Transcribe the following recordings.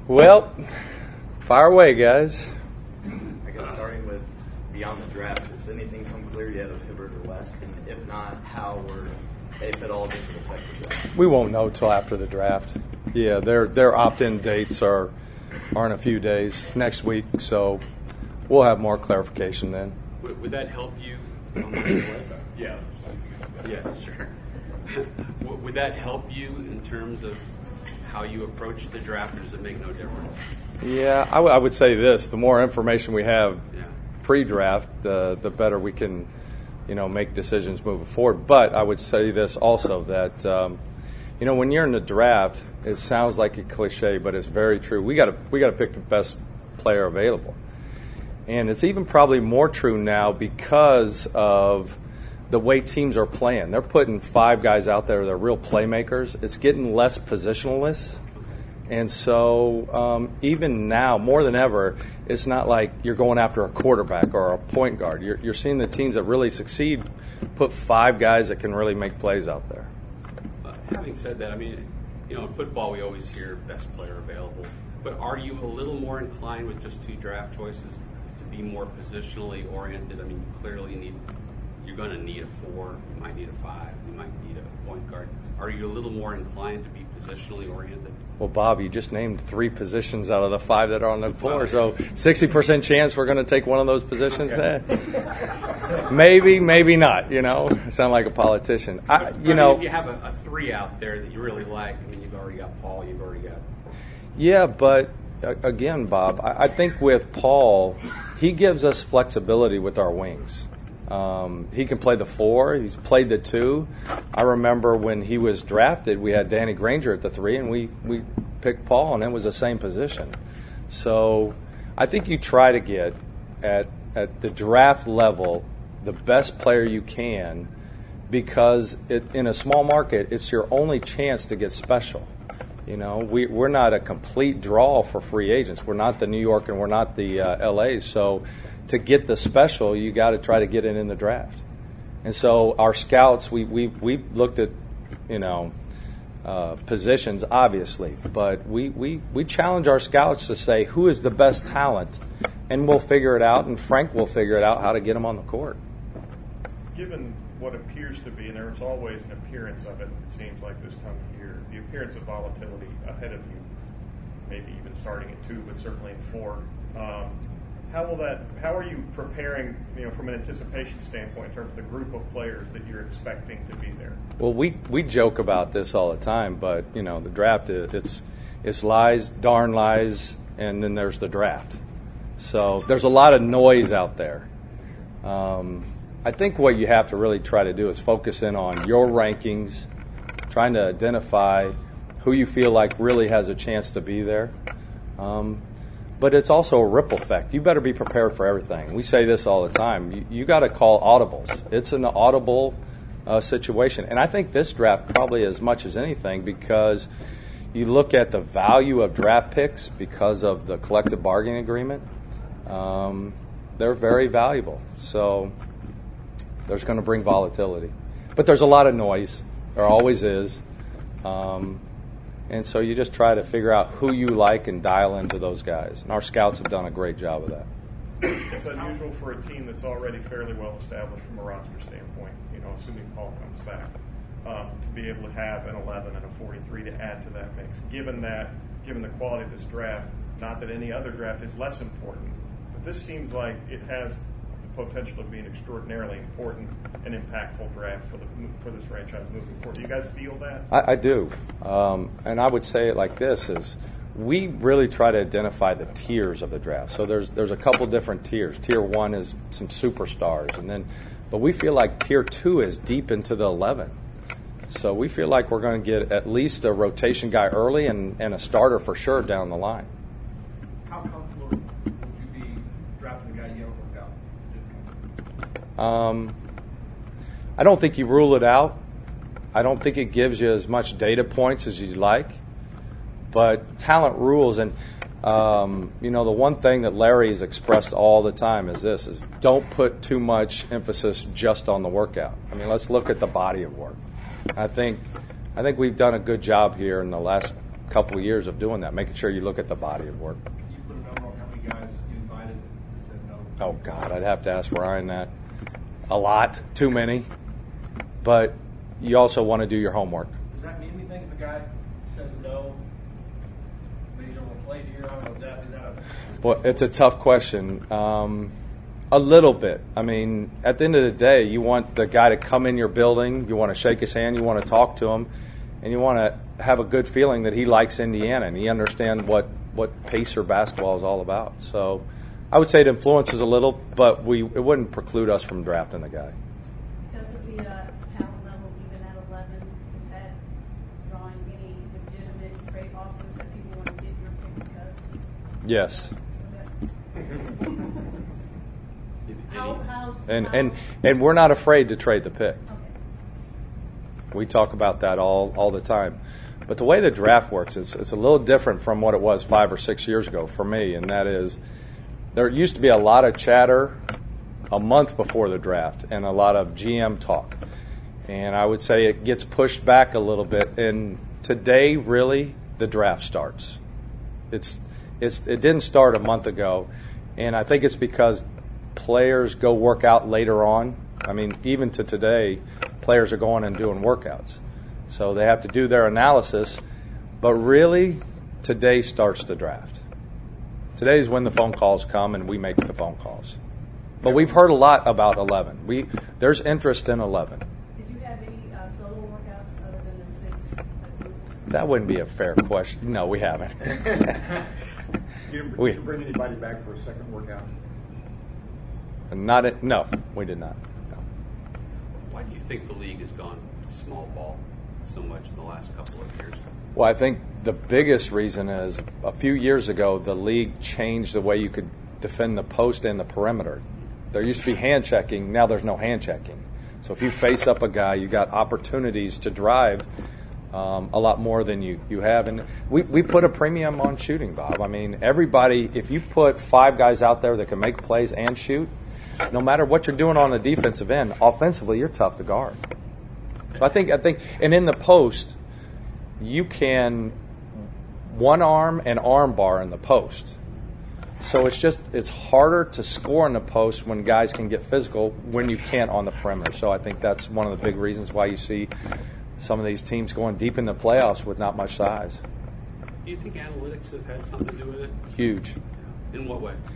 Well, fire away, guys. I guess starting with beyond the draft, has anything come clear yet of Hibbert or West? And if not, how or if at all does it affect the draft? We won't know till after the draft. Yeah, their opt-in dates are in a few days, next week, so we'll have more clarification then. Would that help you? Yeah, sure. Would that help you in terms of how you approach the draft, or does it make no difference? Yeah, I would say this: the more information we have pre-draft, the better we can, make decisions moving forward. But I would say this also that, when you're in the draft, it sounds like a cliche, but it's very true. We got to pick the best player available, and it's even probably more true now because of the way teams are playing. They're putting 5 guys out there that are real playmakers. It's getting less positionless. And so even now, more than ever, it's not like you're going after a quarterback or a point guard. You're seeing the teams that really succeed put 5 guys that can really make plays out there. Having said that, in football we always hear best player available. But are you a little more inclined with just 2 draft choices to be more positionally oriented? Clearly you're going to need a 4, you might need a 5, you might need a point guard. Are you a little more inclined to be positionally oriented? Well, Bob, you just named 3 positions out of the 5 that are on the floor, so 60% chance we're going to take one of those positions. Okay. Maybe not. I sound like a politician. If you have a 3 out there that you really like, you've already got Paul, you've already got. Yeah, but again, Bob, I think with Paul, he gives us flexibility with our wings. He can play the 4. He's played the 2. I remember when he was drafted, we had Danny Granger at the 3, and we picked Paul, and it was the same position. So I think you try to get at the draft level the best player you can, because in a small market, it's your only chance to get special. We're not a complete draw for free agents. We're not the New York and we're not the LA. So to get the special, you got to try to get it in the draft. And so our scouts, we looked at, positions, obviously, but we challenge our scouts to say who is the best talent, and we'll figure it out, and Frank will figure it out how to get them on the court. Given what appears to be, and there's always an appearance of it seems like this time of year, the appearance of volatility ahead of you, maybe even starting at 2, but certainly at 4. How are you preparing, from an anticipation standpoint in terms of the group of players that you're expecting to be there? Well, we joke about this all the time, but the draft it's lies, darn lies, and then there's the draft. So there's a lot of noise out there. I think what you have to really try to do is focus in on your rankings, trying to identify who you feel like really has a chance to be there. But it's also a ripple effect. You better be prepared for everything. We say this all the time. You got to call audibles. It's an audible situation. And I think this draft probably as much as anything, because you look at the value of draft picks because of the collective bargaining agreement. They're very valuable. So there's going to bring volatility. But there's a lot of noise. There always is. And so you just try to figure out who you like and dial into those guys. And our scouts have done a great job of that. It's unusual for a team that's already fairly well established from a roster standpoint, assuming Paul comes back, to be able to have an 11 and a 43 to add to that mix. Given the quality of this draft, not that any other draft is less important, but this seems like it has the potential of being extraordinarily important and impactful draft for this franchise moving forward. Do you guys feel that? I do. And I would say it like this is we really try to identify the tiers of the draft. So there's a couple different tiers. Tier 1 is some superstars, but we feel like Tier 2 is deep into the 11. So we feel like we're going to get at least a rotation guy early and a starter for sure down the line. How comfortable would you be drafting a guy you haven't worked out? I don't think you rule it out. I don't think it gives you as much data points as you'd like. But talent rules, and the one thing that Larry has expressed all the time is don't put too much emphasis just on the workout. Let's look at the body of work. I think we've done a good job here in the last couple of years of doing that, making sure you look at the body of work. Can you put a number on how many guys you invited that said no? Oh, God, I'd have to ask Ryan that. A lot, too many. But you also want to do your homework. Does that mean anything if a guy says no? Maybe you don't want to play here. I don't know. Is that Well, it's a tough question. A little bit. I mean, at the end of the day, you want the guy to come in your building. You want to shake his hand. You want to talk to him. And you want to have a good feeling that he likes Indiana and he understands what Pacer basketball is all about. So I would say it influences a little, but it wouldn't preclude us from drafting the guy. Because of the talent level, even at 11, is that drawing any legitimate trade offers that people want to get your pick because? Yes. And we're not afraid to trade the pick. Okay. We talk about that all the time. But the way the draft works, it's a little different from what it was 5 or 6 years ago for me, and that is there used to be a lot of chatter a month before the draft and a lot of GM talk. And I would say it gets pushed back a little bit. And today, really, the draft starts. It didn't start a month ago, and I think it's because players go work out later on. I mean, even to today, players are going and doing workouts. So they have to do their analysis. But really, today starts the draft. Today is when the phone calls come and we make the phone calls. But we've heard a lot about 11. There's interest in 11. Did you have any solo workouts other than the 6? That wouldn't be a fair question. No, we haven't. You didn't bring anybody back for a second workout? No, we did not. No. Why do you think the league has gone to small ball so much in the last couple of years? Well, I think the biggest reason is a few years ago, the league changed the way you could defend the post and the perimeter. There used to be hand checking. Now there's no hand checking. So if you face up a guy, you got opportunities to drive a lot more than you have. And we put a premium on shooting, Bob. I mean, everybody, if you put 5 guys out there that can make plays and shoot, no matter what you're doing on the defensive end, offensively, you're tough to guard. So I think, and in the post, you can one arm and arm bar in the post. So it's harder to score in the post when guys can get physical when you can't on the perimeter. So I think that's one of the big reasons why you see some of these teams going deep in the playoffs with not much size. Do you think analytics have had something to do with it? Huge. In what way?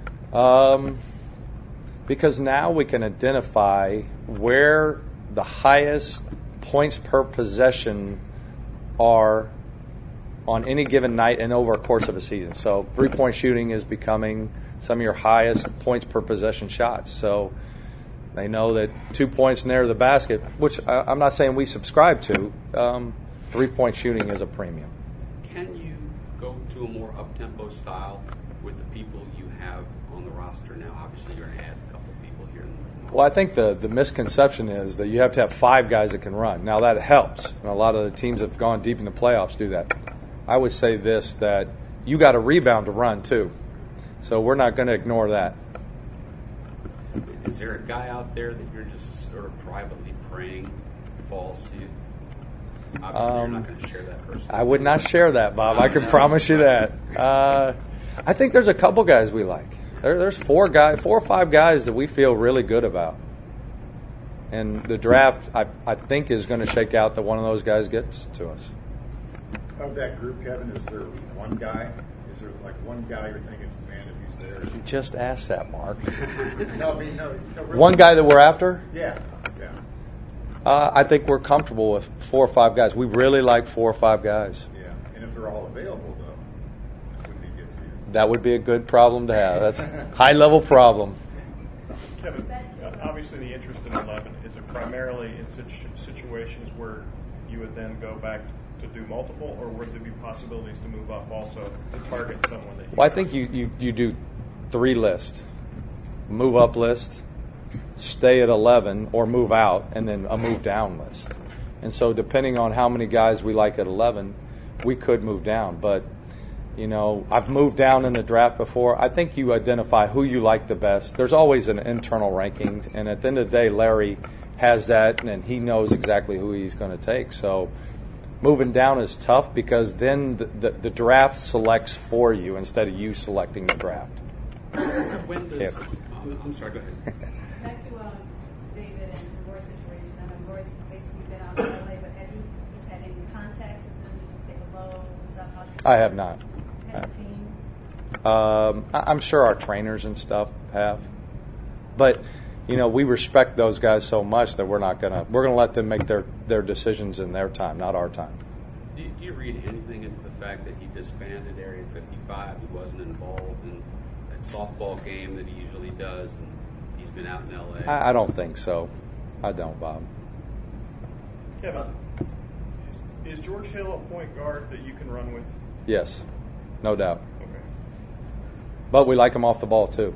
Because now we can identify where the highest points per possession are on any given night and over a course of a season. So 3-point shooting is becoming some of your highest points per possession shots. So they know that 2 points near the basket, which I'm not saying we subscribe to, 3-point shooting is a premium. Can you go to a more up-tempo style with the people you have on the roster now? Obviously, you're going to add a couple of people here. Well, I think the misconception is that you have to have 5 guys that can run. Now, that helps. And a lot of the teams that have gone deep in the playoffs do that. I would say this, that you got a rebound to run, too. So we're not going to ignore that. Is there a guy out there that you're just sort of privately praying falls to you? Obviously, you're not going to share that person. I would not share that, Bob. I can promise you that. I think there's a couple guys we like. There's 4 or 5 guys that we feel really good about. And the draft, I think, is going to shake out that one of those guys gets to us. Of that group, Kevin, is there one guy? Is there like one guy you're thinking, man, if he's there? You just asked that, Mark. No, I mean, no. Really. One guy that we're after? Yeah. I think we're comfortable with 4 or 5 guys. We really like 4 or 5 guys. Yeah, and if they're all available, though, would be good for you. That would be a good problem to have. That's a high-level problem. Kevin, obviously the interest in 11, is it primarily in situations where you would then go back to do multiple, or would there be possibilities to move up also to target someone that you... Well, I think you do 3 lists. Move up list, stay at 11, or move out, and then a move down list. And so depending on how many guys we like at 11, we could move down. But, you know, I've moved down in the draft before. I think you identify who you like the best. There's always an internal ranking, and at the end of the day, Larry has that, and he knows exactly who he's going to take. So moving down is tough because then the draft selects for you instead of you selecting the draft. When does, I'm sorry, go ahead. Back to David and Roy's situation. I know Roy's basically been out in LA, but have you just had any contact with them just to say hello? I have not. Has the team? I'm sure our trainers and stuff have, but we respect those guys so much that we're gonna let them make their decisions in their time, not our time. Do you read anything into the fact that he disbanded Area 55? He wasn't involved in that softball game that he usually does, and he's been out in LA. I don't think so. I don't, Bob. Kevin, is George Hill a point guard that you can run with? Yes, no doubt. Okay. But we like him off the ball too.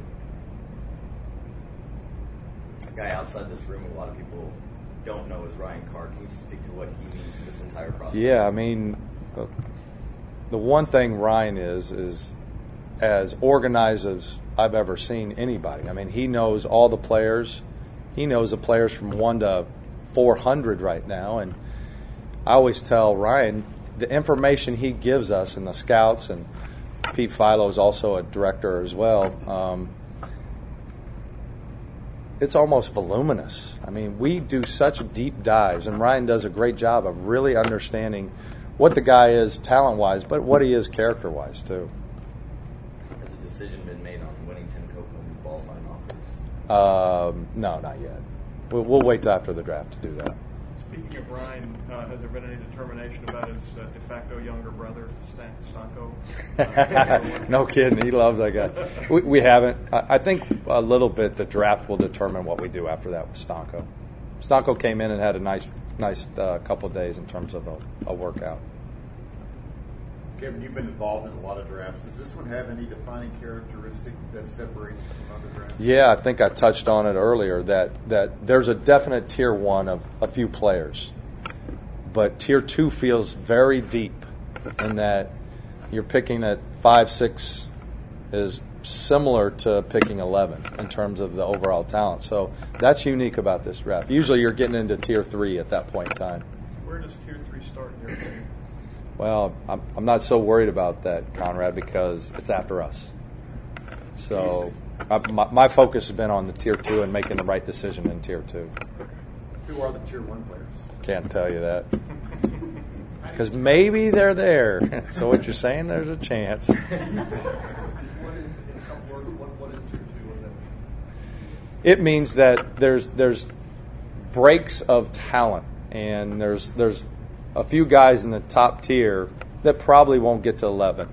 A guy outside this room, a lot of people don't know is Ryan Carr. Can you speak to what he means to this entire process? Yeah, I mean, the one thing Ryan is as organized as I've ever seen anybody. I mean, he knows all the players. He knows the players from 1 to 400 right now. And I always tell Ryan, the information he gives us and the scouts, and Pete Philo is also a director as well, it's almost voluminous. I mean, we do such deep dives, and Ryan does a great job of really understanding what the guy is talent-wise, but what he is character-wise, too. Has a decision been made on Winnington Copeland qualifying offers? No, not yet. We'll wait till after the draft to do that. Speaking of Ryan, has there been any determination about his de facto younger brother, Stanko? No kidding. He loves that guy. We haven't. I think a little bit the draft will determine what we do after that with Stanko. Stanko came in and had a nice couple of days in terms of a workout. Kevin, you've been involved in a lot of drafts. Does this one have any defining characteristic that separates it from other drafts? Yeah, I think I touched on it earlier that there's a definite tier 1 of a few players, but tier 2 feels very deep in that you're picking at 5, 6 is similar to picking 11 in terms of the overall talent. So that's unique about this draft. Usually you're getting into tier 3 at that point in time. Where does tier 3 start in your opinion? Well, I'm not so worried about that, Conrad, because it's after us. So my focus has been on the tier 2 and making the right decision in tier 2. Who are the tier 1 players? Can't tell you that. Because maybe they're there. So what you're saying, there's a chance. What is, in a couple words, what is tier 2? What does that mean? It means that there's breaks of talent, and there's a few guys in the top tier that probably won't get to 11.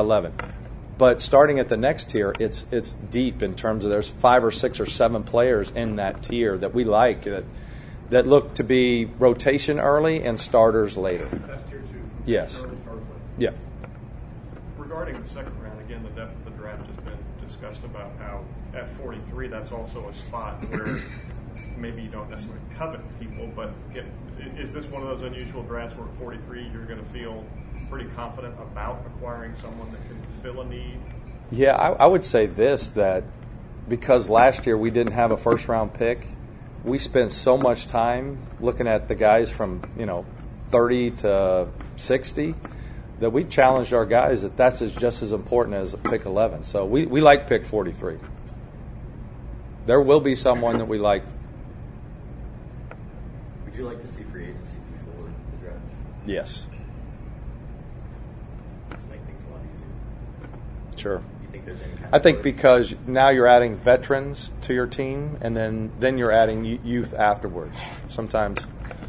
But starting at the next tier, it's deep in terms of there's 5 or 6 or 7 players in that tier that we like that look to be rotation early and starters later. That's tier 2. Yes. Early starters later. Yeah. Regarding the second round, again, the depth of the draft has been discussed about how at 43, that's also a spot where maybe you don't necessarily covet people, but is this one of those unusual drafts where at 43 you're going to feel pretty confident about acquiring someone that can fill a need? Yeah, I would say this, that because last year we didn't have a first-round pick, we spent so much time looking at the guys from 30 to 60 that we challenged our guys that that's just as important as pick 11. So we like pick 43. There will be someone that we like. Would you like to see free agency before the draft? Yes. Just make things a lot easier. Sure. You think there's any kind I of think push? because now you're adding veterans to your team, and then you're adding youth afterwards. Sometimes,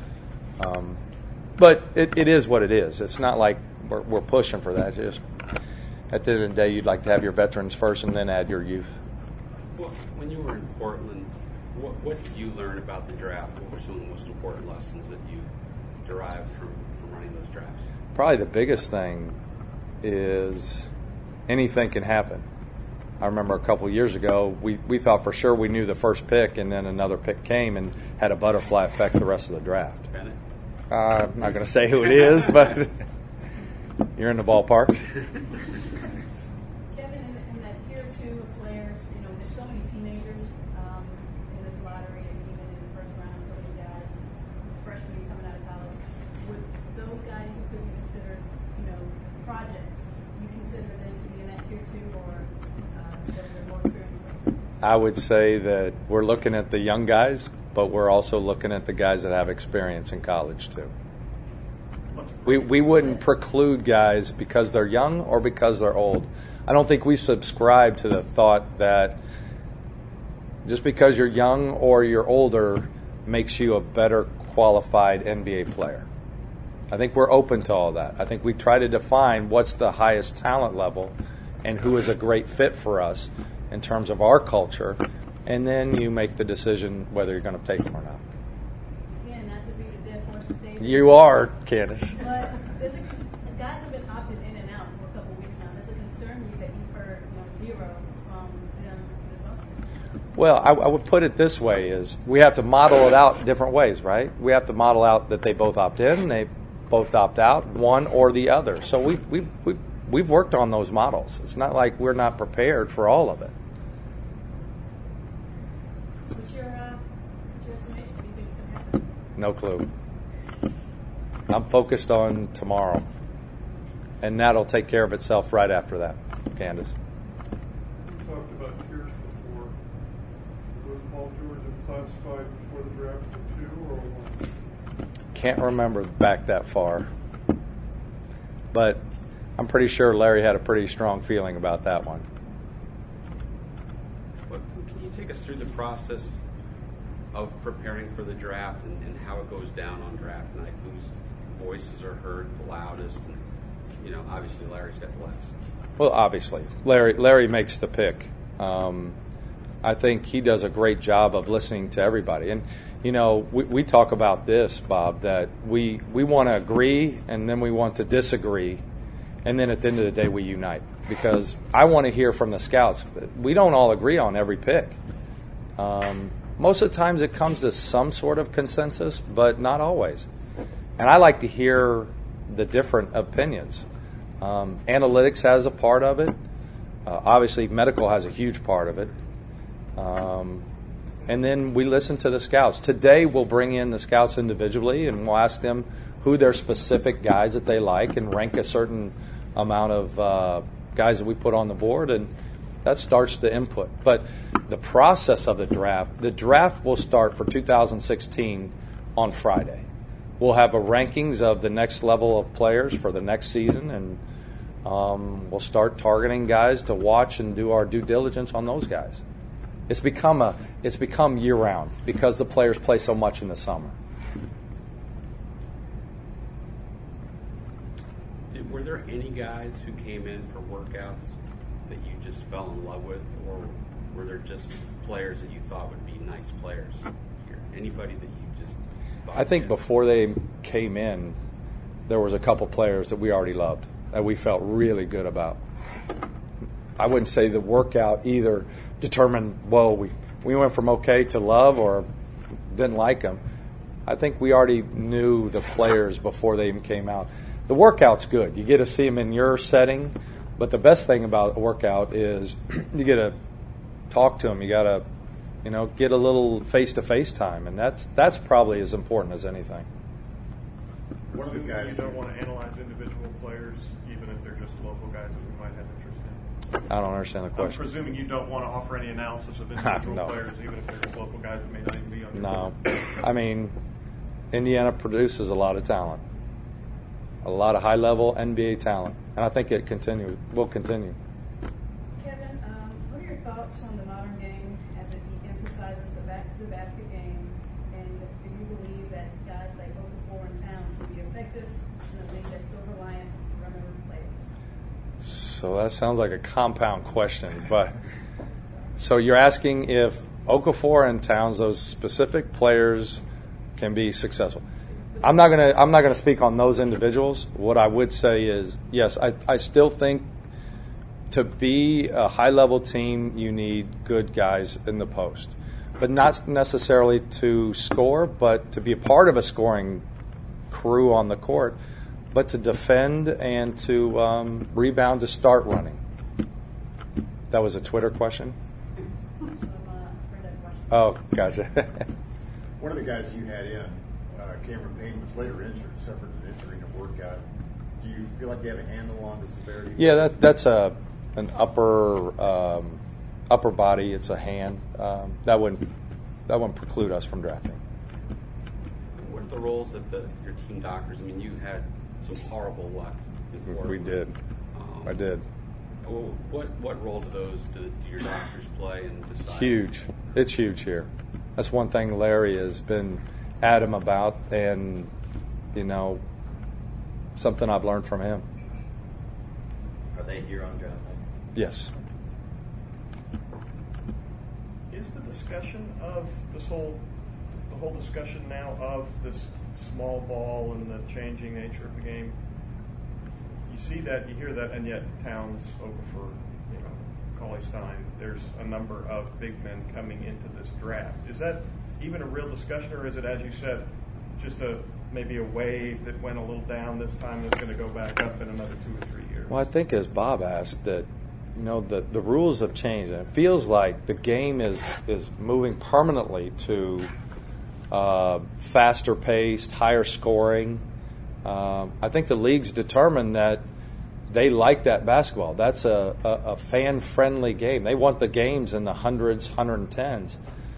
but it is what it is. It's not like we're pushing for that. Just at the end of the day, you'd like to have your veterans first, and then add your youth. Well, when you were in Portland, what did you learn about the draft? What were some of the most important lessons that you derived from running those drafts? Probably the biggest thing is anything can happen. I remember a couple of years ago, we thought for sure we knew the first pick, and then another pick came and had a butterfly effect the rest of the draft. Bennett? I'm not going to say who it is, but you're in the ballpark. Kevin, in that tier 2 of players, there's so many teenagers in this lottery, and even in the first round, so many guys, freshmen coming out of college. Would those those guys who could be considered, you know, projects, you consider them to be in that tier 2 or they're more experienced? I would say that we're looking at the young guys, but we're also looking at the guys that have experience in college too. We wouldn't preclude guys because they're young or because they're old. I don't think we subscribe to the thought that just because you're young or you're older makes you a better qualified NBA player. I think we're open to all that. I think we try to define what's the highest talent level and who is a great fit for us in terms of our culture, and then you make the decision whether you're going to take them or not. Again, not to be the dead horse with David. You are, Candace. But there's guys have been opted in and out for a couple of weeks now. Does it concern you that you've heard, you know, zero from them this offseason? Well, I would put it this way: is we have to model it out different ways, right? We have to model out that they both opt in, they both opt out, one or the other. So we've worked on those models. It's not like we're not prepared for all of it. What's your estimation? What do you think is going to happen? No clue. I'm focused on tomorrow, and that'll take care of itself right after that. Candace. We talked about tiers before. Was Paul George classified before the draft as 2 or 1? Can't remember back that far, but I'm pretty sure Larry had a pretty strong feeling about that one. What, can you take us through the process of preparing for the draft and how it goes down on draft night? Whose voices are heard the loudest? And, you know, obviously Larry's got the last. Well, obviously, Larry makes the pick. I think he does a great job of listening to everybody. And, you know, we talk about this, Bob, that we want to agree and then we want to disagree. And then at the end of the day, we unite. Because I want to hear from the scouts. We don't all agree on every pick. Most of the times it comes to some sort of consensus, but not always. And I like to hear the different opinions. Analytics has a part of it. Obviously, medical has a huge part of it. And then we listen to the scouts. Today, we'll bring in the scouts individually, and we'll ask them who their specific guys that they like and rank a certain amount of guys that we put on the board, and that starts the input. But the process of the draft will start for 2016 on Friday. We'll have a rankings of the next level of players for the next season, and we'll start targeting guys to watch and do our due diligence on those guys. It's become year-round because the players play so much in the summer. Were there any guys who came in for workouts that you just fell in love with, or were there just players that you thought would be nice players here? Anybody that you just thought? I think before they came in, there was a couple players that we already loved, that we felt really good about. I wouldn't say the workout either determined, well, we went from okay to love or didn't like them. I think we already knew the players before they even came out. The workout's good. You get to see them in your setting, but the best thing about a workout is you get to talk to them. You got to, get a little face-to-face time, and that's probably as important as anything. One of the guys you don't want to analyze individual players, even if they're just local guys that we might have interest in. I don't understand the question. I'm presuming you don't want to offer any analysis of individual No. players, even if they're just local guys that may not even be on your No. board. I mean, Indiana produces a lot of talent, a lot of high-level NBA talent, and I think it will continue. Kevin, what are your thoughts on the modern game as it emphasizes the back-to-the-basket game? And do you believe that guys like Okafor and Towns can be effective in a league that's still reliant on runner players? So that sounds like a compound question, but so you're asking if Okafor and Towns, those specific players, can be successful. I'm not gonna speak on those individuals. What I would say is, yes, I still think to be a high-level team, you need good guys in the post, but not necessarily to score, but to be a part of a scoring crew on the court, but to defend and to rebound, to start running. That was a Twitter question? So, for that question. Oh, gotcha. One of the guys you had in, Cameron Payne was later injured, suffered an injury in a workout. Do you feel like you have a handle on the severity? Yeah, that's an upper body. It's a hand. That wouldn't preclude us from drafting. What are the roles of your team doctors? I mean, you had some horrible luck in Portland. We did. I did. What role do your doctors play in deciding? Huge. It's huge here. That's one thing Larry has been adamant about, and something I've learned from him. Are they here on draft night? Yes. Is the discussion of the whole discussion now of this small ball and the changing nature of the game? You see that, you hear that, and yet Towns, Okafor, Cauley-Stein, there's a number of big men coming into this draft. Is that even a real discussion, or is it, as you said, just maybe a wave that went a little down this time and it's going to go back up in another 2 or 3 years? Well, I think as Bob asked, that the rules have changed, and it feels like the game is moving permanently to faster paced, higher scoring. I think the league's determined that they like that basketball. That's a fan-friendly game. They want the games in the hundreds, 110s.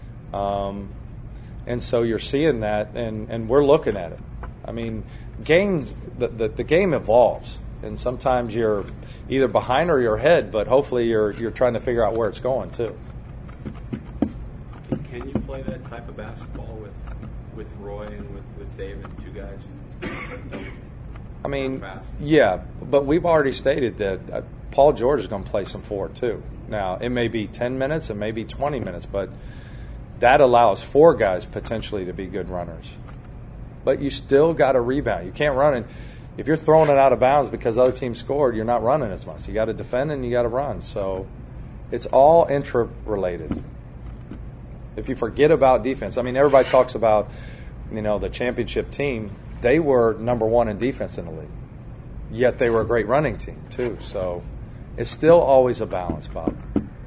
And so you're seeing that, and we're looking at it. I mean, the game evolves, and sometimes you're either behind or you're ahead, but hopefully you're trying to figure out where it's going, too. Can you play that type of basketball with Roy and with David, two guys? I mean, yeah, but we've already stated that Paul George is going to play some forward, too. Now, it may be 10 minutes, it may be 20 minutes, but that allows 4 guys potentially to be good runners. But you still got to rebound. You can't run it. If you're throwing it out of bounds because other teams scored, you're not running as much. You got to defend and you got to run. So it's all intra-related. If you forget about defense, I mean, everybody talks about, the championship team. They were number 1 in defense in the league. Yet they were a great running team, too. So it's still always a balance, Bob.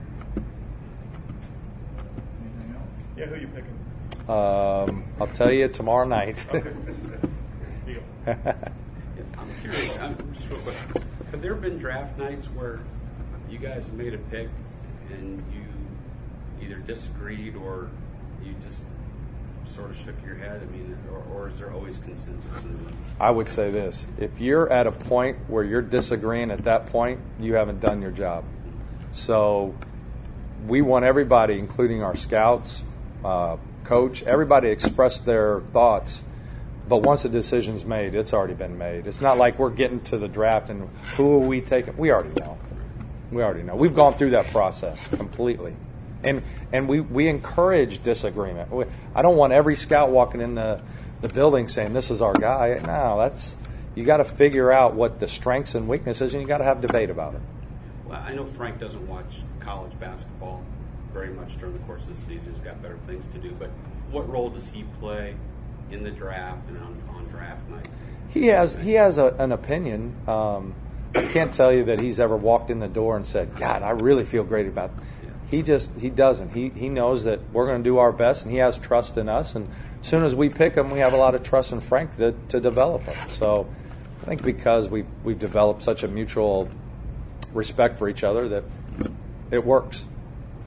Yeah, who are you picking? I'll tell you tomorrow night. Okay. Deal. I'm curious. Just real quick. Have there been draft nights where you guys have made a pick and you either disagreed or you just sort of shook your head? I mean, or is there always consensus? I would say this. If you're at a point where you're disagreeing at that point, you haven't done your job. So we want everybody, including our scouts, coach, everybody express their thoughts. But once a decision's made, it's already been made. It's not like we're getting to the draft and who are we taking? We already know. We've gone through that process completely. And we encourage disagreement. I don't want every scout walking in the building saying, this is our guy. No, you got to figure out what the strengths and weaknesses, and you got to have debate about it. Well, I know Frank doesn't watch college basketball very much during the course of the season. He's got better things to do. But what role does he play in the draft and on draft night? He has an opinion. I can't tell you that he's ever walked in the door and said, God, I really feel great about it. He doesn't. He knows that we're going to do our best, and he has trust in us. And as soon as we pick him, we have a lot of trust in Frank to develop him. So I think because we've developed such a mutual respect for each other that it works.